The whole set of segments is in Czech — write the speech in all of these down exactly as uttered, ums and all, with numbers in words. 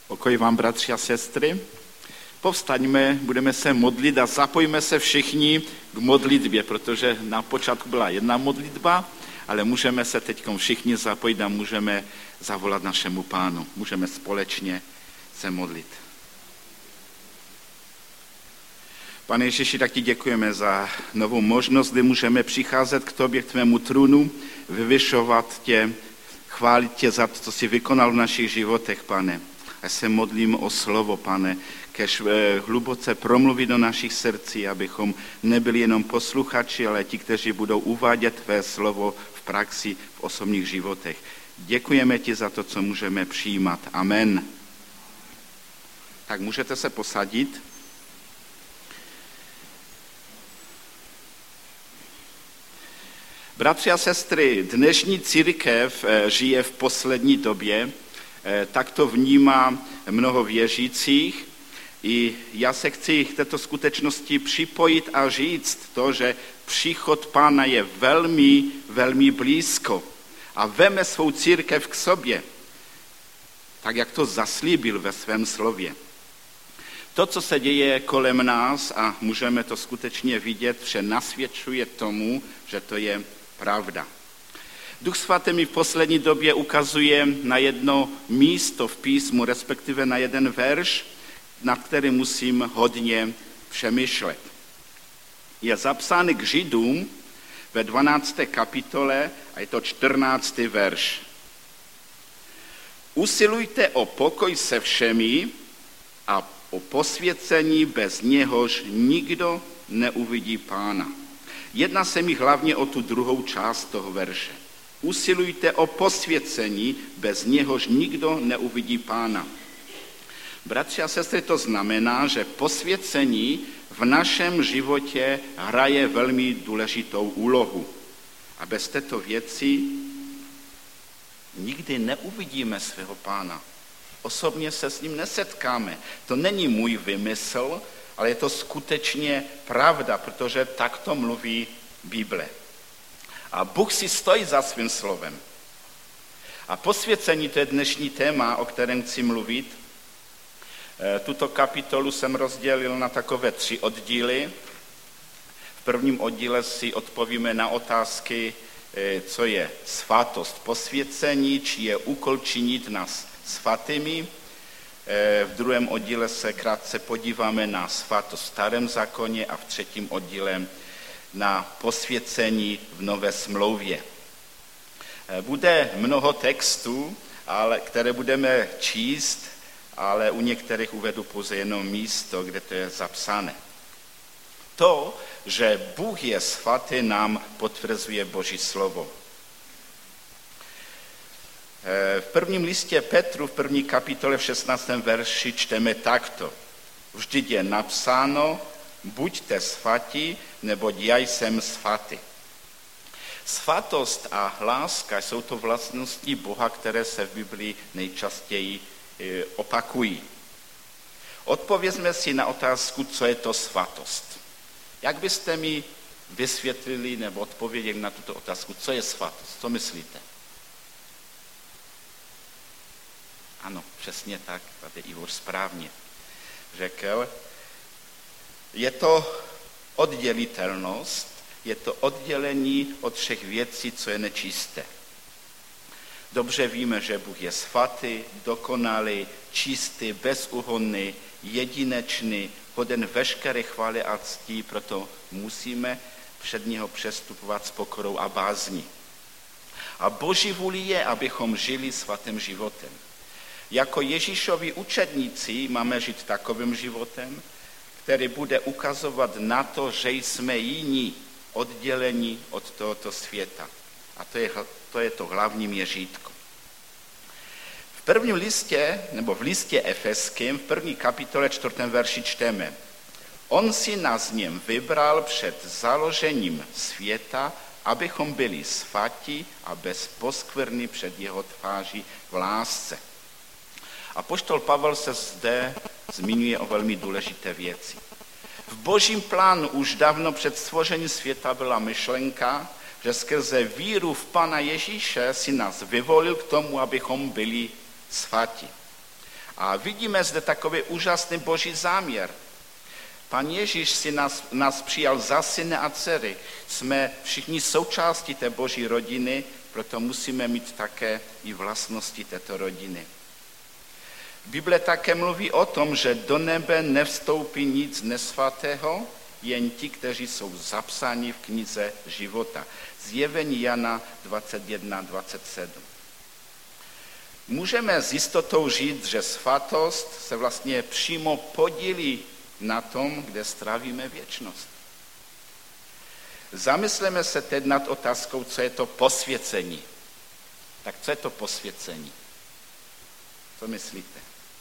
Pokoj vám, bratři a sestry. Povstaňme, budeme se modlit a zapojíme se všichni k modlitbě, protože na počátku byla jedna modlitba, ale můžeme se teď všichni zapojit a můžeme zavolat našemu Pánu. Můžeme společně se modlit. Pane Ježíši, tak ti děkujeme za novou možnost, kdy můžeme přicházet k tobě, k tvému trůnu, vyvyšovat tě, chválit tě za to, co jsi vykonal v našich životech, Pane. Já se modlím o slovo, Pane, kež hluboce promluví do našich srdcí, abychom nebyli jenom posluchači, ale ti, kteří budou uvádět tvé slovo v praxi, v osobních životech. Děkujeme ti za to, co můžeme přijímat. Amen. Tak můžete se posadit. Bratři a sestry, dnešní církev žije v poslední době, tak to vnímá mnoho věřících. I já se chci k této skutečnosti připojit a říct to, že příchod Pána je velmi, velmi blízko a veme svou církev k sobě, tak jak to zaslíbil ve svém slově. To, co se děje kolem nás, a můžeme to skutečně vidět, vše nasvědčuje tomu, že to je pravda. Duch svatý mi v poslední době ukazuje na jedno místo v písmu, respektive na jeden verš, nad kterým musím hodně přemýšlet. Je zapsán k Židům ve dvanácté kapitole a je to čtrnáctý verš. Usilujte o pokoj se všemi a o posvěcení, bez něhož nikdo neuvidí Pána. Jedná se mi hlavně o tu druhou část toho verše. Usilujte o posvěcení, bez něhož nikdo neuvidí Pána. Bratři a sestry, to znamená, že posvěcení v našem životě hraje velmi důležitou úlohu. A bez této věci nikdy neuvidíme svého Pána. Osobně se s ním nesetkáme. To není můj vymysl, ale je to skutečně pravda, protože tak to mluví Bible. A Bůh si stojí za svým slovem. A posvěcení, to je dnešní téma, o kterém chci mluvit. Tuto kapitolu jsem rozdělil na takové tři oddíly. V prvním oddíle si odpovíme na otázky, co je svatost posvěcení, či je úkol činit nás svatými. V druhém oddíle se krátce podíváme na svatost v starém zákoně a v třetím oddíle na posvěcení v nové smlouvě. Bude mnoho textů, ale, které budeme číst, ale u některých uvedu pouze jenom místo, kde to je zapsané. To, že Bůh je svatý, nám potvrzuje Boží slovo. V prvním listě Petru, v první kapitole v šestnáctém verši čteme takto. Vždyť je napsáno, buďte svatí, neboť já jsem svatý. Svatost a láska jsou to vlastnosti Boha, které se v Biblii nejčastěji opakují. Odpovězme si na otázku, co je to svatost. Jak byste mi vysvětlili nebo odpověděli na tuto otázku, co je svatost? Co myslíte? Ano, přesně tak, tady Ivor správně řekl. Je to oddělitelnost, je to oddělení od všech věcí, co je nečisté. Dobře víme, že Bůh je svatý, dokonalý, čistý, bezúhonný, jedinečný, hoden veškeré chvály a ctí, proto musíme před něho přestupovat s pokorou a bázní. A Boží vůli je, abychom žili svatým životem. Jako Ježíšovi učedníci máme žít takovým životem, který bude ukazovat na to, že jsme jiní, oddělení od tohoto světa. A to je, to je to hlavní měřítko. V prvním listě, nebo v listě Efeským, v první kapitole čtvrtém verši čteme. On si nás v něm vybral před založením světa, abychom byli svatí a bez poskvrny před jeho tváří v lásce. Apoštol Pavel se zde zmiňuje o velmi důležité věci. V Božím plánu už dávno před stvořením světa byla myšlenka, že skrze víru v Pana Ježíše si nás vyvolil k tomu, abychom byli svatí. A vidíme zde takový úžasný boží záměr. Pan Ježíš si nás, nás přijal za syny a dcery. Jsme všichni součástí té boží rodiny, proto musíme mít také i vlastnosti této rodiny. Bible také mluví o tom, že do nebe nevstoupí nic nesvatého, jen ti, kteří jsou zapsáni v knize života. Zjevení Jana dvacet jedna dvacet sedm. Můžeme s jistotou říct, že svatost se vlastně přímo podílí na tom, kde strávíme věčnost. Zamysleme se teď nad otázkou, co je to posvěcení. Tak co je to posvěcení? Co myslíte?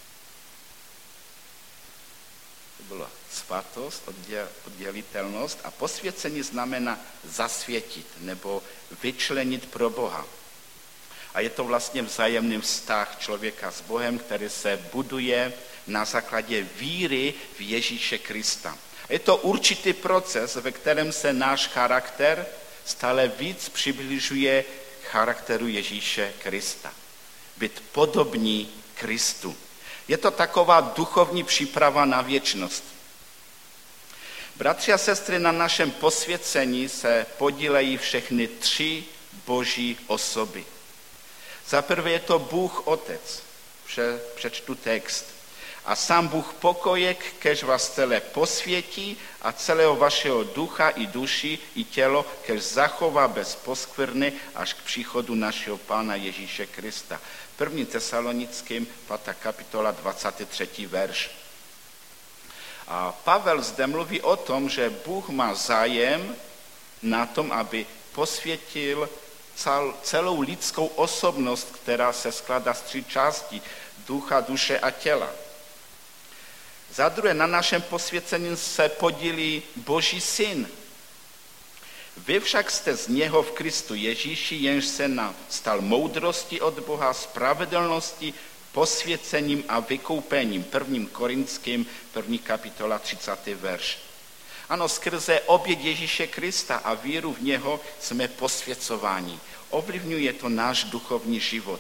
To bylo svatost, oddělitelnost a posvěcení znamená zasvětit nebo vyčlenit pro Boha. A je to vlastně vzájemný vztah člověka s Bohem, který se buduje na základě víry v Ježíše Krista. Je to určitý proces, ve kterém se náš charakter stále víc přibližuje charakteru Ježíše Krista. Být podobní Kristu. Je to taková duchovní příprava na věčnost. Bratři a sestry, na našem posvěcení se podílejí všechny tři boží osoby. Za prvé je to Bůh Otec. Přečtu text. A sám Bůh pokojek, kež vás celé posvětí a celého vašeho ducha i duši i tělo, kež zachová bez poskvrny až k příchodu našeho Pána Ježíše Krista. První Tesalonickým, pátá kapitola, dvacátý třetí verš. A Pavel zde mluví o tom, že Bůh má zájem na tom, aby posvětil celou lidskou osobnost, která se skládá z tří částí, ducha, duše a těla. Za druhé, na našem posvěcení se podílí Boží syn. Vy však jste z něho v Kristu Ježíši, jenž se nám stal moudrostí od Boha, spravedlností, posvěcením a vykoupením. Prvním Korinským, první kapitola, třicátý verš. Ano, skrze oběť Ježíše Krista a víru v něho jsme posvěcováni. Ovlivňuje to náš duchovní život.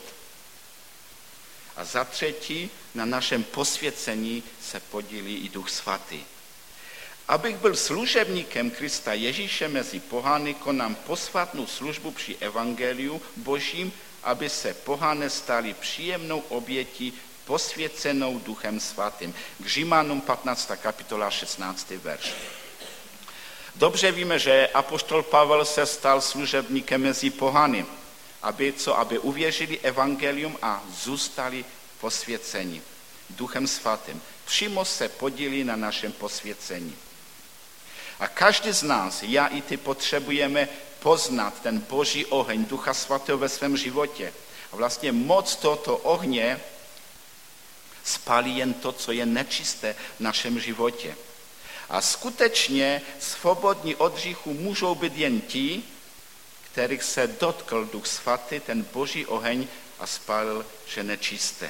A za třetí, na našem posvěcení se podílí i Duch Svatý. Abych byl služebníkem Krista Ježíše mezi pohany, konám posvátnou službu při evangeliu Božím, aby se pohané stali příjemnou obětí posvěcenou Duchem Svatým. K Římanům patnáctá kapitola, šestnáctý verš. Dobře víme, že apoštol Pavel se stal služebníkem mezi pohany, aby co, aby uvěřili evangelium a zůstali posvěceni Duchem Svatým. Přímo se podílí na našem posvěcení. A každý z nás, já i ty, potřebujeme poznat ten boží oheň Ducha Svatého ve svém životě. A vlastně moc tohoto ohně spálí jen to, co je nečisté v našem životě. A skutečně svobodní od hříchu můžou být jen ti, kterých se dotkl Duch Svatý, ten boží oheň a spálil vše nečisté.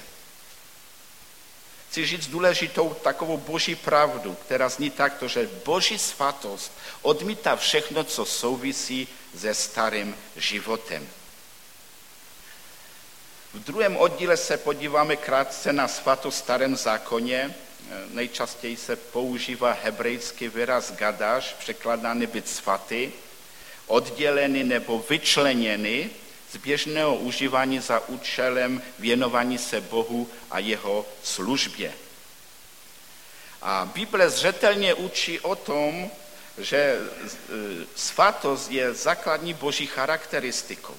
Chci říct důležitou takovou boží pravdu, která zní takto, že boží svatost odmítá všechno, co souvisí se starým životem. V druhém oddíle se podíváme krátce na svatost v starém zákoně. Nejčastěji se používá hebrejský výraz gadáš, překladaný být svatý, oddělený nebo vyčleněný z běžného užívání za účelem věnování se Bohu a jeho službě. A Bible zřetelně učí o tom, že svatost je základní boží charakteristikou.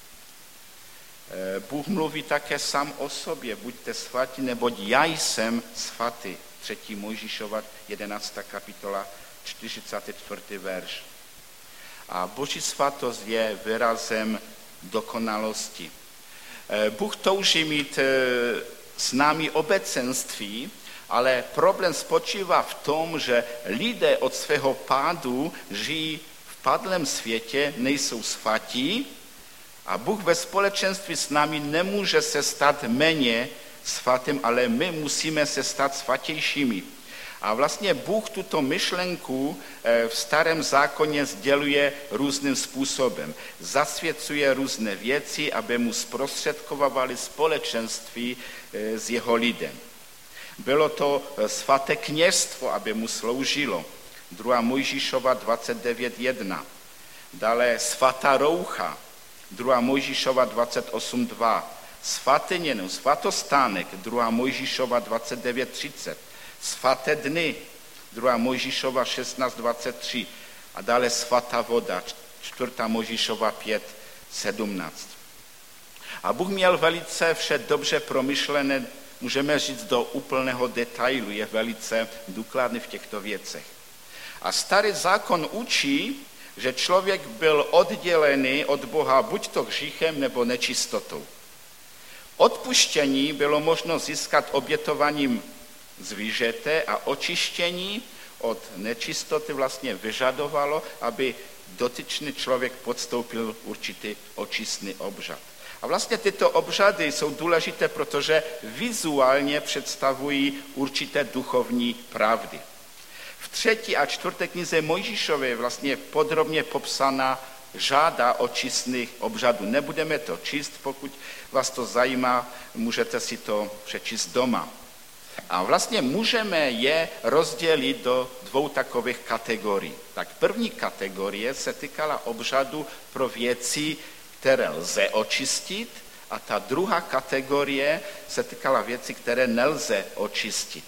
Bůh mluví také sám o sobě, buďte svatí, neboť já jsem svatý. třetí Mojžíšova jedenáctá kapitola, čtyřicátý čtvrtý verš. A boží svatost je výrazem dokonalosti. Bůh touží mít s námi obecenství, ale problém spočívá v tom, že lidé od svého pádu žijí v padlém světě, nejsou svatí a Bůh ve společenství s námi nemůže se stát méně svatým, ale my musíme se stát svatějšími. A vlastně Bůh tuto myšlenku v starém zákoně sděluje různým způsobem. Zasvěcuje různé věci, aby mu zprostředkovávali společenství s jeho lidem. Bylo to svaté kněžstvo, aby mu sloužilo. druhá Mojžíšova dvacet devět jedna. Dále svatá roucha. druhá Mojžíšova dvacet osm dva. Svatyně, no, svatostánek. druhá Mojžíšova dvacet devět třicet. Svaté dny. druhá Mojžíšova šestnáct dvacet tři. A dále svatá voda. čtvrtá Mojžíšova pět sedmnáct. A Bůh měl velice vše dobře promyšlené, můžeme říct do úplného detailu, je velice důkladný v těchto věcech. A starý zákon učí, že člověk byl oddělený od Boha buď to hříchem nebo nečistotou. Odpuštění bylo možno získat obětováním zvířete a očištění od nečistoty vlastně vyžadovalo, aby dotyčný člověk podstoupil určitý očistný obřad. A vlastně tyto obřady jsou důležité, protože vizuálně představují určité duchovní pravdy. V třetí a čtvrté knize Mojžíšově je vlastně podrobně popsaná řada očistných obřadů. Nebudeme to číst, pokud vás to zajímá, můžete si to přečíst doma. A vlastně můžeme je rozdělit do dvou takových kategorií. Tak první kategorie se týkala obřadu pro věci, které lze očistit, a ta druhá kategorie se týkala věcí, které nelze očistit.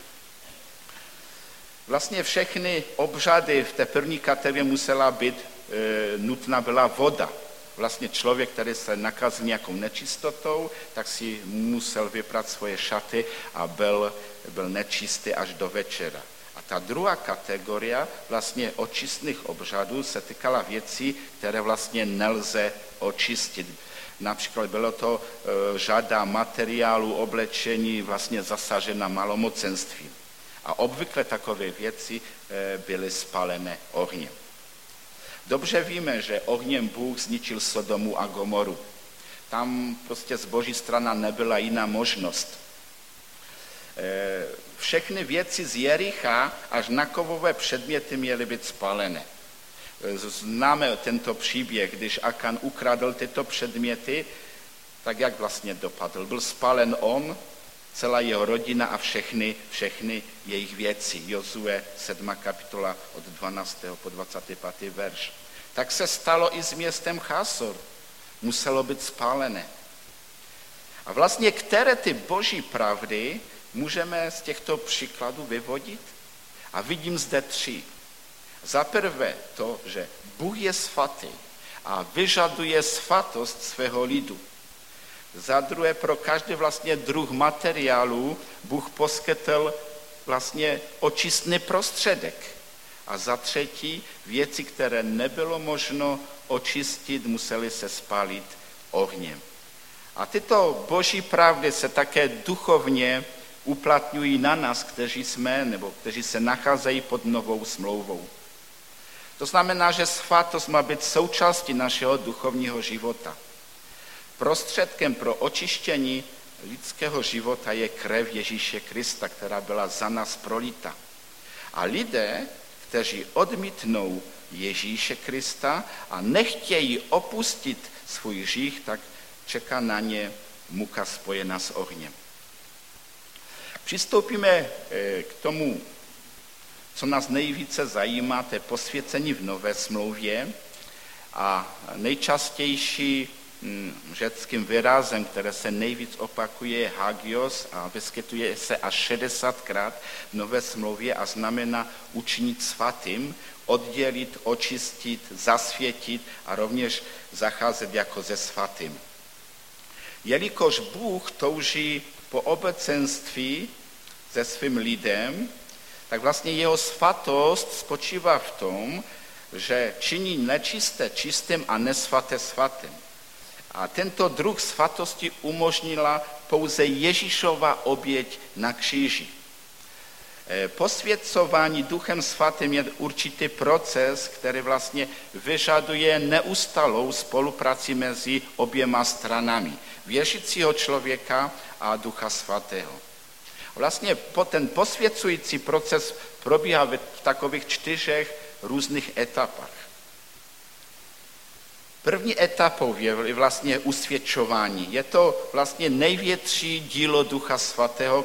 Vlastně všechny obřady v té první kategorii musela být, e, nutná byla voda. Vlastně člověk, který se nakazil nějakou nečistotou, tak si musel vyprat svoje šaty a byl, byl nečistý až do večera. A ta druhá kategorie vlastně očistných obřadů se týkala věcí, které vlastně nelze očistit. Například bylo to e, řada materiálů, oblečení vlastně zasažena malomocenstvím. A obvykle takové věci e, byly spálené ohněm. Dobře víme, že ohněm Bůh zničil Sodomu a Gomoru. Tam prostě z Boží strany nebyla jiná možnost. E, všechny věci z Jericha až na kovové předměty měly být spálené. Známe tento příběh, když Akan ukradl tyto předměty, tak jak vlastně dopadl? Byl spálen on, celá jeho rodina a všechny, všechny jejich věci. Jozue sedmá kapitola od dvanáctého po dvacátý pátý verš. Tak se stalo i s městem Chásor. Muselo být spálené. A vlastně které ty boží pravdy můžeme z těchto příkladů vyvodit? A vidím zde tři. Za prvé to, že Bůh je svatý a vyžaduje svatost svého lidu. Za druhé, pro každý vlastně druh materiálu Bůh poskytl vlastně očistný prostředek. A za třetí, věci, které nebylo možno očistit, musely se spálit ohněm. A tyto boží pravdy se také duchovně uplatňují na nás, kteří jsme nebo kteří se nacházejí pod novou smlouvou. To znamená, že svatost má být součástí našeho duchovního života. Prostředkem pro očištění lidského života je krev Ježíše Krista, která byla za nás prolita. A lidé, kteří odmítnou Ježíše Krista a nechtějí opustit svůj hřích, tak čeká na ně muka spojená s ohněm. Přistoupíme k tomu, co nás nejvíce zajímá, to je posvěcení v Nové smlouvě a nejčastější řeckým výrazem, které se nejvíc opakuje, je hagios a vyskytuje se až šedesátkrát v Nové smlouvě a znamená učinit svatým, oddělit, očistit, zasvětit a rovněž zacházet jako se svatým. Jelikož Bůh touží po obecenství se svým lidem, tak vlastně jeho svatost spočívá v tom, že činí nečisté čistým a nesvaté svatým. A tento druh svatosti umožnila pouze Ježíšova oběť na kříži. Posvěcování Duchem Svatým je určitý proces, který vlastně vyžaduje neustálou spolupráci mezi oběma stranami, věřícího člověka a Ducha Svatého. Vlastně ten posvěcující proces probíhá v takových čtyřech různých etapách. První etapou je vlastně usvědčování. Je to vlastně největší dílo Ducha Svatého,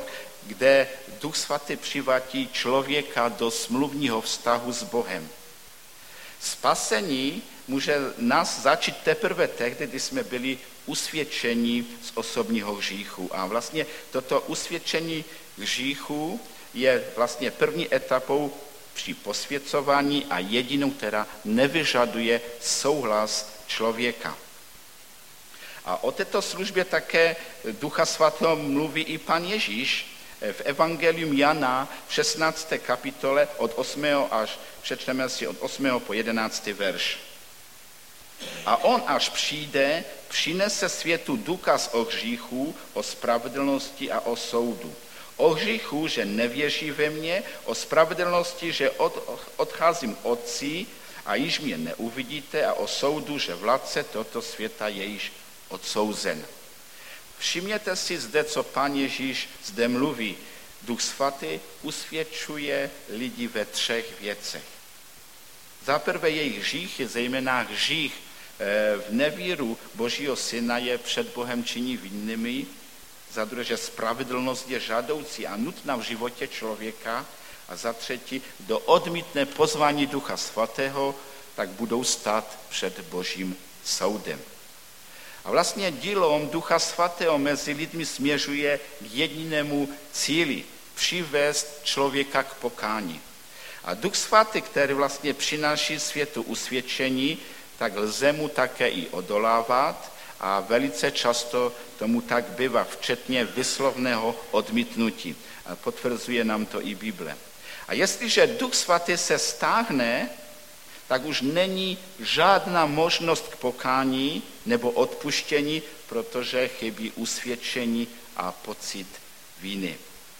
kde Duch Svatý přivádí člověka do smluvního vztahu s Bohem. Spasení může nás začít teprve tehdy, kdy jsme byli usvědčeni z osobního hříchu. A vlastně toto usvědčení hříchu je vlastně první etapou při posvěcování a jedinou, která nevyžaduje souhlas člověka. A o této službě také Ducha Svatého mluví i Pan Ježíš v Evangelium Jana v šestnácté kapitole od osmého až přečteme si od osmého po jedenáctý verš. A on, až přijde, přinese světu důkaz o hříchu, o spravedlnosti a o soudu. O hříchu, že nevěří ve mě, o spravedlnosti, že od, odcházím Otci a již mě neuvidíte, a o soudu, že vládce tohoto světa je již odsouzen. Všimněte si zde, co Pán Ježíš zde mluví. Duch Svatý usvědčuje lidi ve třech věcech. Za prvé jejich hřích je zejména hřích v nevíru Božího Syna je před Bohem činí vinnými. Za druhé, že spravedlnost je žádoucí a nutná v životě člověka. A za třetí, kdo odmítne pozvání Ducha Svatého, tak budou stát před Božím soudem. A vlastně dílom Ducha Svatého mezi lidmi směřuje k jedinému cíli, přivést člověka k pokání. A Duch Svatý, který vlastně přináší světu usvědčení, tak lze mu také i odolávat a velice často tomu tak bývá, včetně vyslovného odmítnutí. A potvrzuje nám to i Bible. A jestliže Duch Svatý se stáhne, tak už není žádná možnost k pokání nebo odpuštění, protože chybí usvědčení a pocit viny.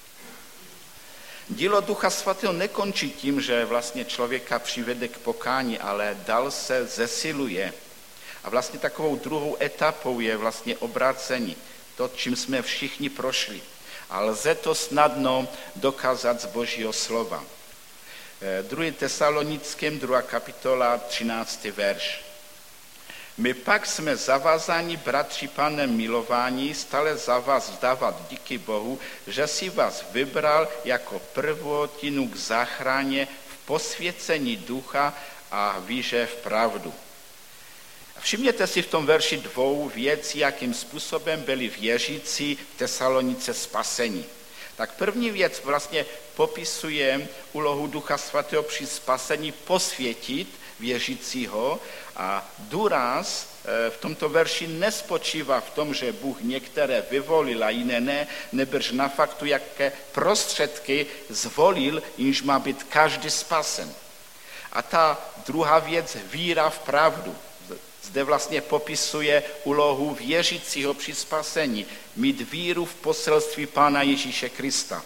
Dílo Ducha Svatého nekončí tím, že vlastně člověka přivede k pokání, ale dál se zesiluje. A vlastně takovou druhou etapou je vlastně obrácení, to, čím jsme všichni prošli. A lze to snadno dokázat z Božího slova. druhý Tesalonickým, druhá kapitola, třináctý verš. My pak jsme zavázáni, bratři Pánem milování, stále za vás vzdávat díky Bohu, že si vás vybral jako prvotinu k záchraně v posvěcení ducha a víře v pravdu. Všimněte si v tom verši dvou věcí, jakým způsobem byli věřící v Tesalonice spasení. Tak první věc vlastně popisuje úlohu Ducha Svatého při spasení posvětit věřícího a důraz v tomto verši nespočívá v tom, že Bůh některé vyvolil a jiné ne, nebrž na faktu, jaké prostředky zvolil, jimž má být každý spasen. A ta druhá věc, víra v pravdu. Zde vlastně popisuje úlohu věřícího při spasení, mít víru v poselství Pána Ježíše Krista.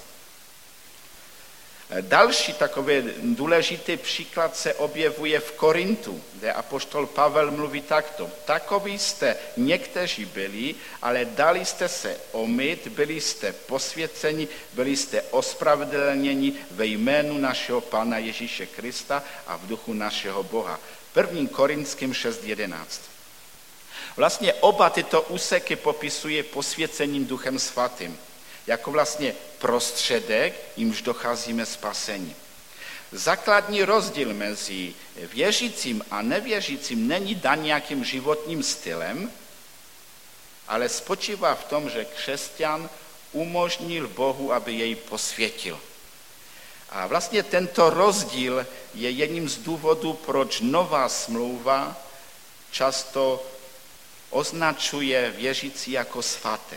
Další takový důležitý příklad se objevuje v Korintu, kde apoštol Pavel mluví takto. Takoví jste někteří byli, ale dali jste se omyt, byli jste posvěceni, byli jste ospravedlněni ve jménu našeho Pána Ježíše Krista a v duchu našeho Boha. první Korinským šest jedenáct. Vlastně oba tyto úseky popisuje posvěcením Duchem Svatým, jako vlastně prostředek, jimž docházíme spasení. Základní rozdíl mezi věřícím a nevěřícím není dan nějakým životním stylem, ale spočívá v tom, že křesťan umožnil Bohu, aby jej posvětil. A vlastně tento rozdíl je jedním z důvodů, proč nová smlouva často označuje věřící jako svaté.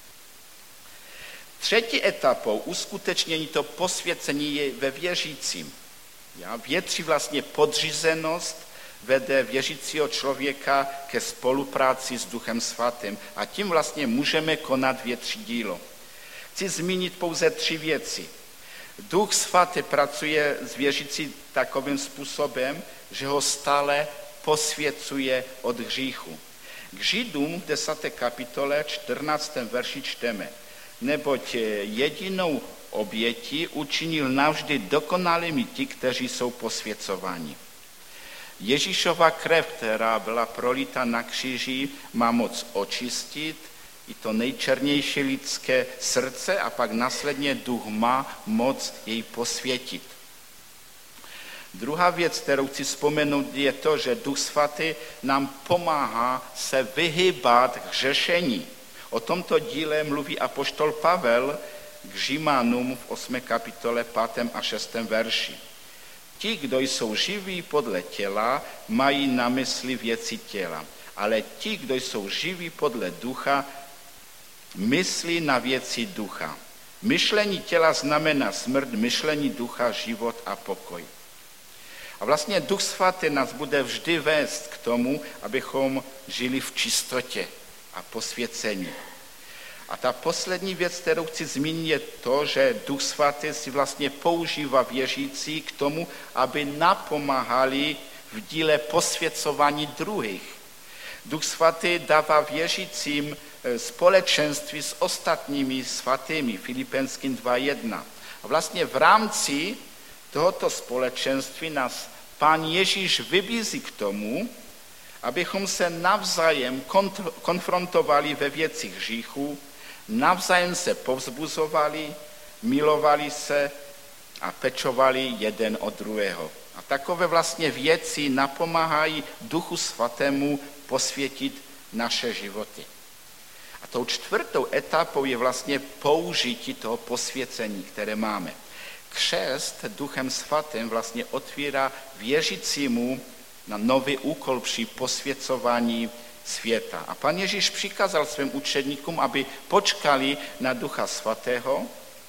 Třetí etapou uskutečnění to posvěcení je ve věřícím. Větší vlastně podřízenost vede věřícího člověka ke spolupráci s Duchem Svatým a tím vlastně můžeme konat větší dílo. Chci zmínit pouze tři věci. Duch Svatý pracuje s věřící takovým způsobem, že ho stále posvěcuje od hříchu. K Židům v desáté kapitole čtrnáctém verši čteme: neboť jedinou obětí učinil navždy dokonalými ti, kteří jsou posvěcováni. Ježíšova krev, která byla prolita na kříži, má moc očistit i to nejčernější lidské srdce a pak následně duch má moc jej posvětit. Druhá věc, kterou chci vzpomenout, je to, že Duch Svatý nám pomáhá se vyhýbat k řešení. O tomto díle mluví apoštol Pavel k Římanům v osmé kapitole pátém a šestém verši. Ti, kdo jsou živí podle těla, mají na mysli věci těla, ale ti, kdo jsou živí podle ducha, myslí na věci ducha. Myšlení těla znamená smrt, myšlení ducha život a pokoj. A vlastně Duch Svatý nás bude vždy vést k tomu, abychom žili v čistotě a posvěcení. A ta poslední věc, kterou chci zmínit, je to, že Duch Svatý si vlastně používá věřící k tomu, aby napomáhali v díle posvěcování druhých. Duch Svatý dává věřícím společenství s ostatními svatými, Filipenským dva jedna. A vlastně v rámci tohoto společenství nás Pán Ježíš vybízí k tomu, abychom se navzájem konfrontovali ve věcích hříchu, navzájem se povzbuzovali, milovali se a pečovali jeden od druhého. A takové vlastně věci napomáhají Duchu Svatému posvětit naše životy. A tou čtvrtou etapou je vlastně použití toho posvěcení, které máme. Křest Duchem Svatým vlastně otvírá věřícímu na nový úkol při posvěcování světa. A Pán Ježíš přikázal svým učedníkům, aby počkali na Ducha Svatého,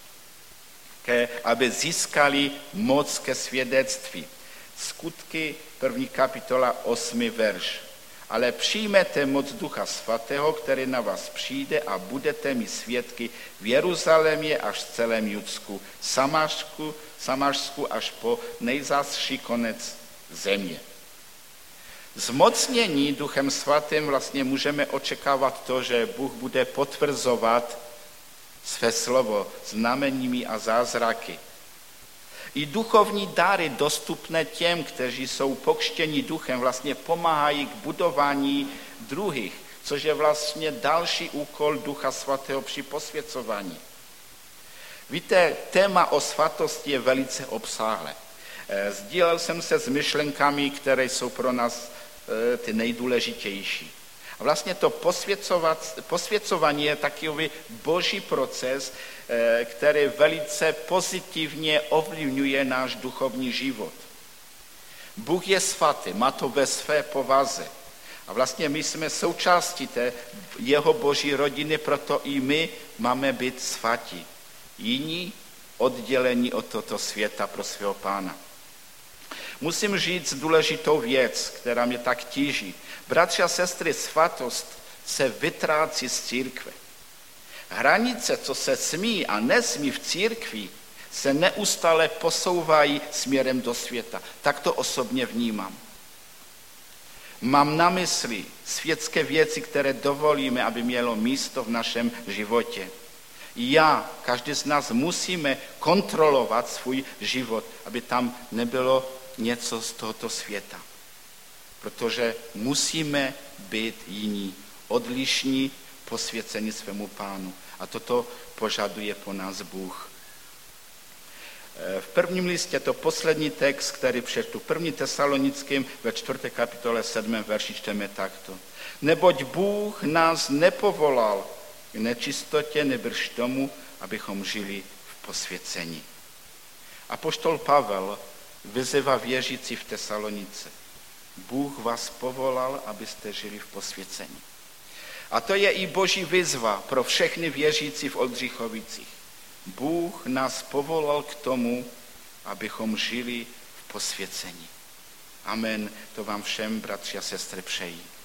ke, aby získali moc ke svědectví. Skutky první kapitola osmý verš. Ale přijmete moc Ducha Svatého, který na vás přijde a budete mi svědky v Jeruzalémě až v celém Judsku, Samařsku, Samařsku až po nejzázší konec země. Zmocnění Duchem Svatým vlastně můžeme očekávat to, že Bůh bude potvrzovat své slovo znameními a zázraky. I duchovní dary dostupné těm, kteří jsou pokřtěni duchem, vlastně pomáhají k budování druhých, což je vlastně další úkol Ducha Svatého při posvěcování. Víte, téma o svatosti je velice obsáhlé. Sdílel jsem se s myšlenkami, které jsou pro nás ty nejdůležitější. A vlastně to posvěcování je takový boží proces, který velice pozitivně ovlivňuje náš duchovní život. Bůh je svatý, má to ve své povaze. A vlastně my jsme součástí té jeho boží rodiny, proto i my máme být svatí. Jiní oddělení od tohoto světa pro svého Pána. Musím říct důležitou věc, která mě tak tíží. Bratři a sestry, svatost se vytrácí z církve. Hranice, co se smí a nesmí v církvi, se neustále posouvají směrem do světa. Tak to osobně vnímám. Mám na mysli světské věci, které dovolíme, aby mělo místo v našem životě. Já, každý z nás musíme kontrolovat svůj život, aby tam nebylo něco z tohoto světa. Protože musíme být jiní, odlišní, posvěcení svému Pánu. A toto požaduje po nás Bůh. V prvním listě to poslední text, který přečtu, první Tesalonickým ve čtvrté kapitole sedmém verši čteme takto. Neboť Bůh nás nepovolal k nečistotě, nebrž tomu, abychom žili v posvěcení. Apoštol Pavel vyzývá věřící v Tesalonice. Bůh vás povolal, abyste žili v posvěcení. A to je i boží výzva pro všechny věřící v Oldřichovicích. Bůh nás povolal k tomu, abychom žili v posvěcení. Amen. To vám všem, bratři a sestry, přeji.